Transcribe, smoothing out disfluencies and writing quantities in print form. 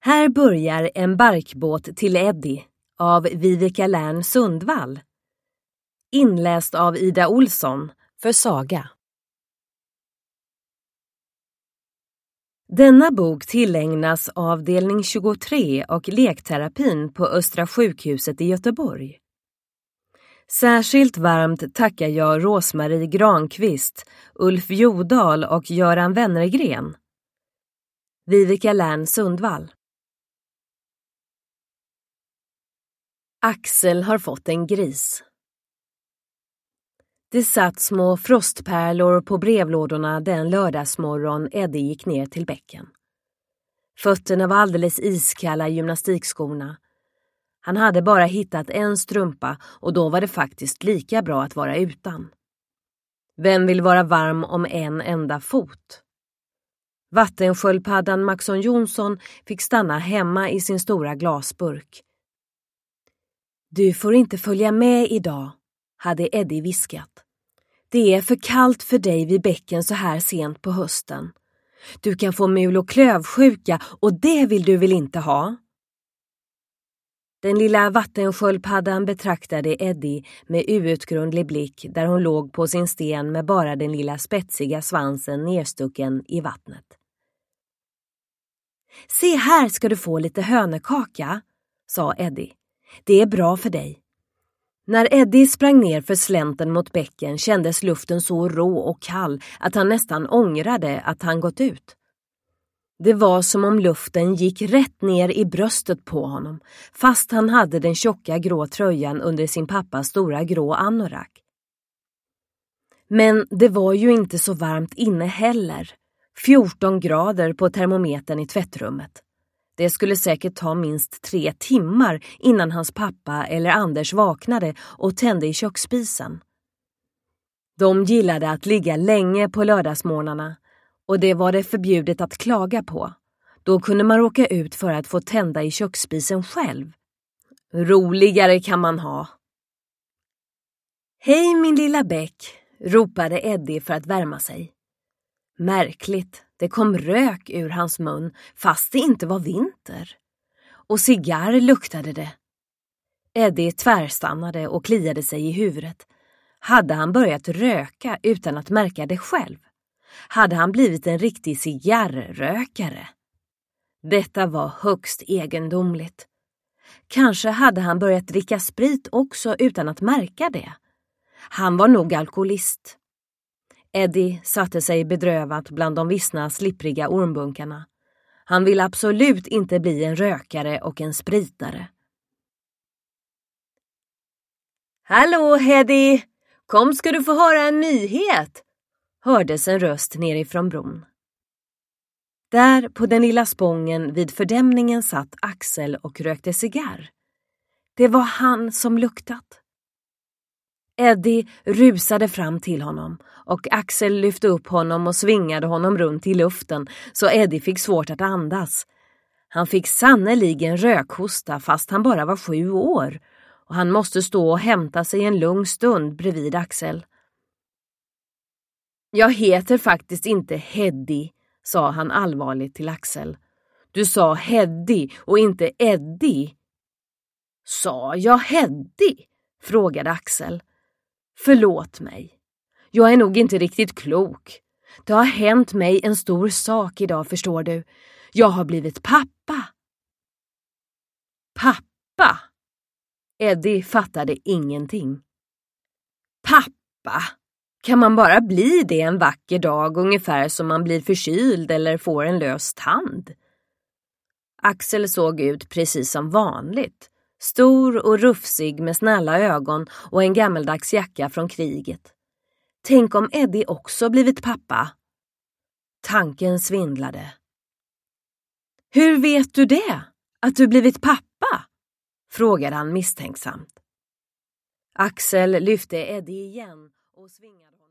Här börjar En barkbåt till Eddie av Viveka Lern Sundvall. Inläst av Ida Olsson för Saga. Denna bok tillägnas avdelning 23 och lekterapin på Östra sjukhuset i Göteborg. Särskilt varmt tackar jag Rosmarie Granqvist, Ulf Jodal och Göran Wennergren. Viveka Lern Sundvall. Axel har fått en gris. Det satt små frostpärlor på brevlådorna den lördagsmorgon Eddie gick ner till bäcken. Fötterna var alldeles iskalla i gymnastikskorna. Han hade bara hittat en strumpa och då var det faktiskt lika bra att vara utan. Vem vill vara varm om en enda fot? Vattensköldpaddan Maxson Jonsson fick stanna hemma i sin stora glasburk. Du får inte följa med idag, hade Eddie viskat. Det är för kallt för dig vid bäcken så här sent på hösten. Du kan få mul- och klövsjuka och det vill du väl inte ha? Den lilla vattensköldpaddan betraktade Eddie med outgrundlig blick där hon låg på sin sten med bara den lilla spetsiga svansen nedstucken i vattnet. Se här ska du få lite hönekaka, sa Eddie. Det är bra för dig. När Eddie sprang ner för slänten mot bäcken kändes luften så rå och kall att han nästan ångrade att han gått ut. Det var som om luften gick rätt ner i bröstet på honom, fast han hade den tjocka grå tröjan under sin pappas stora grå anorak. Men det var ju inte så varmt inne heller. 14 grader på termometern i tvättrummet. Det skulle säkert ta minst 3 timmar innan hans pappa eller Anders vaknade och tände i köksspisen. De gillade att ligga länge på lördagsmorgnarna och det var det förbjudet att klaga på. Då kunde man råka ut för att få tända i köksspisen själv. Roligare kan man ha. Hej min lilla bäck, ropade Eddie för att värma sig. Märkligt, det kom rök ur hans mun fast det inte var vinter. Och cigarr luktade det. Eddie tvärstannade och kliade sig i huvudet. Hade han börjat röka utan att märka det själv? Hade han blivit en riktig cigarrrökare? Detta var högst egendomligt. Kanske hade han börjat dricka sprit också utan att märka det. Han var nog alkoholist. Eddie satte sig bedrövat bland de vissna slippriga ormbunkarna. Han ville absolut inte bli en rökare och en spritare. Hallå Eddie, kom ska du få höra en nyhet, hördes en röst nerifrån bron. Där på den lilla spången vid fördämningen satt Axel och rökte cigarr. Det var han som luktat. Eddie rusade fram till honom och Axel lyfte upp honom och svingade honom runt i luften så Eddie fick svårt att andas. Han fick sannoliken rökhosta fast han bara var 7 år och han måste stå och hämta sig en lugn stund bredvid Axel. Jag heter faktiskt inte Heddy, sa han allvarligt till Axel. Du sa Heddy och inte Eddie. Sa jag Heddy? Frågade Axel. Förlåt mig. Jag är nog inte riktigt klok. Det har hänt mig en stor sak idag, förstår du. Jag har blivit pappa. Pappa? Eddie fattade ingenting. Pappa? Kan man bara bli det en vacker dag ungefär som man blir förkyld eller får en lös tand? Axel såg ut precis som vanligt. Stor och rufsig med snälla ögon och en gammeldags jacka från kriget. Tänk om Eddie också blivit pappa. Tanken svindlade. Hur vet du det? Att du blivit pappa? Frågade han misstänksamt. Axel lyfte Eddie igen och svingade